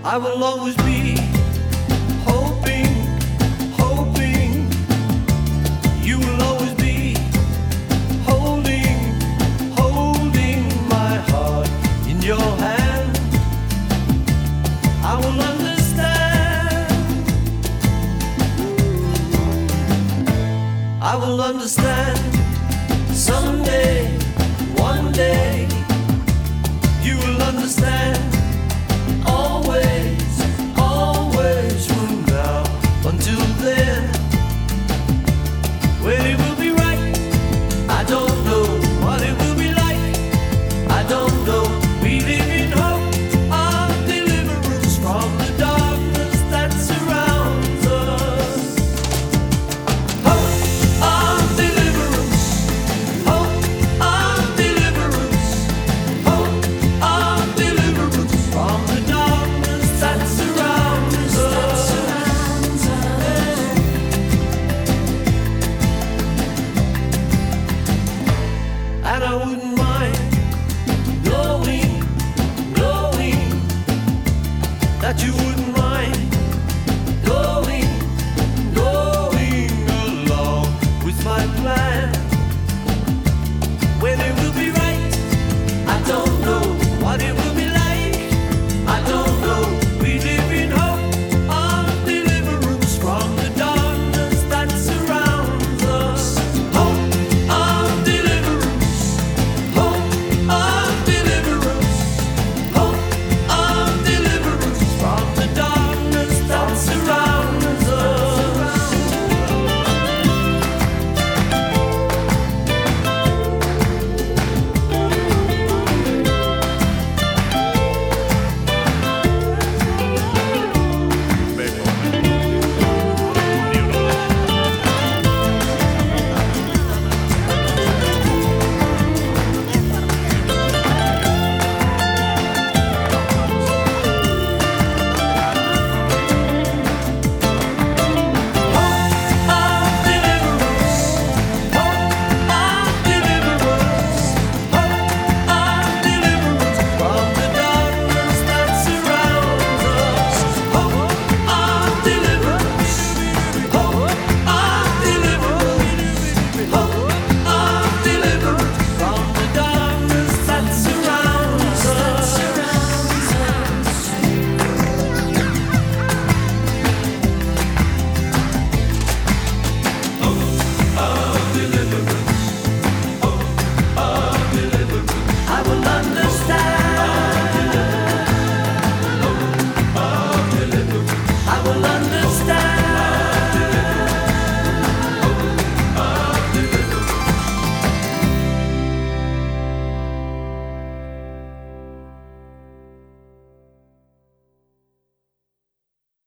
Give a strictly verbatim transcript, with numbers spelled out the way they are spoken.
I will always be hoping, hoping. You will always be holding, holding my heart in your hand. I will understand. I will understand someday, one day. You will understand. Always, always from now until then. When it will be right, I don't know. What it will be like, I don't know. We live in hope of deliverance from the darkness that surrounds us. Hope of deliverance, hope of deliverance, hope of deliverance from the darkness that surrounds us. And I wouldn't mind knowing, knowing that you